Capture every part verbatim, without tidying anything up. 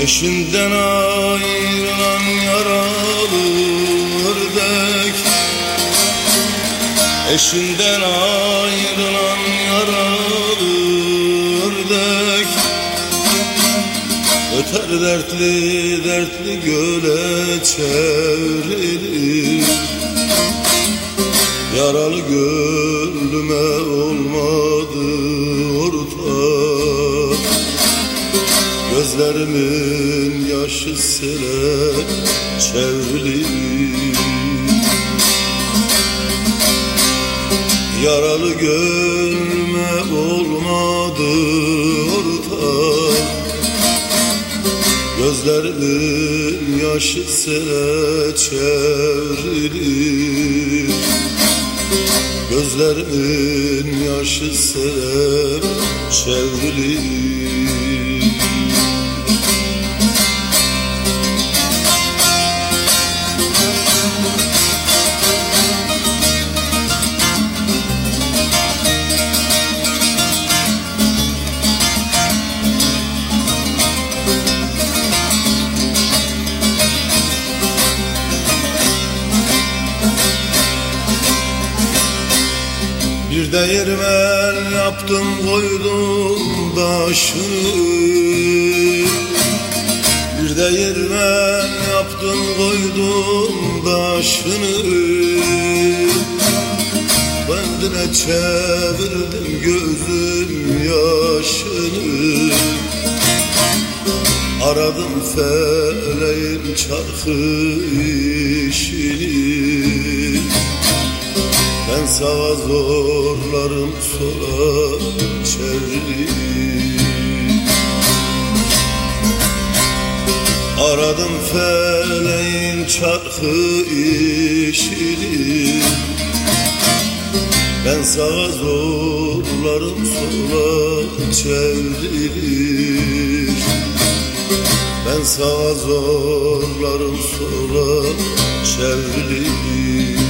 Eşinden ayrılan yaralı ördek, eşinden ayrılan yaralı ördek, öter dertli dertli göle çevrilir. Yaralı gönlüme olmadı ortak, gözlerimin yaşı sele çevrilir. Yaralı gönlüme olmadı ortak, gözlerimin yaşı sele çevrilir. Gözlerimin yaşı sele çevrilir. Bir değirmen yaptım koydum taşını, bir değirmen yaptım koydum taşını, kendine çevirdim gözüm yaşını. Aradım feleğin çarkı işini, ben sağa zorlarım sola çevrilir. Aradım feleğin çarkı işini, ben sağa zorlarım sola çevrilir. Ben sağa zorlarım sola çevrilir.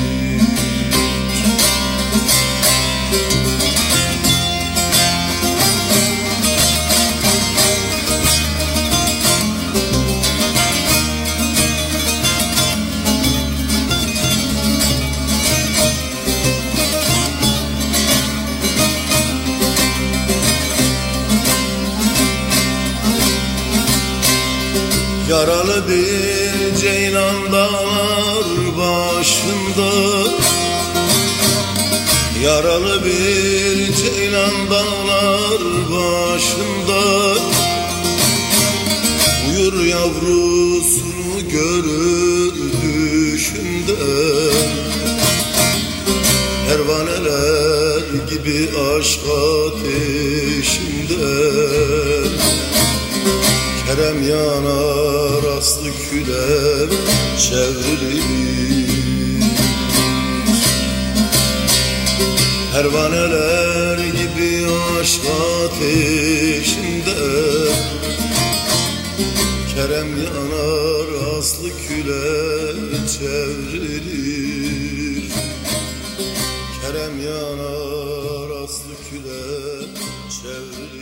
Yaralı bir ceylan dağlar başında, yaralı bir ceylan dağlar başında, uyur yavrusunu görür düşünde. Pervaneler gibi aşk ateşinde, Kerem yanar aslı küle çevrilir. Pervaneler gibi aşk ateşinde, Kerem yanar aslı küle çevrilir. Kerem yanar aslı küle çevrilir.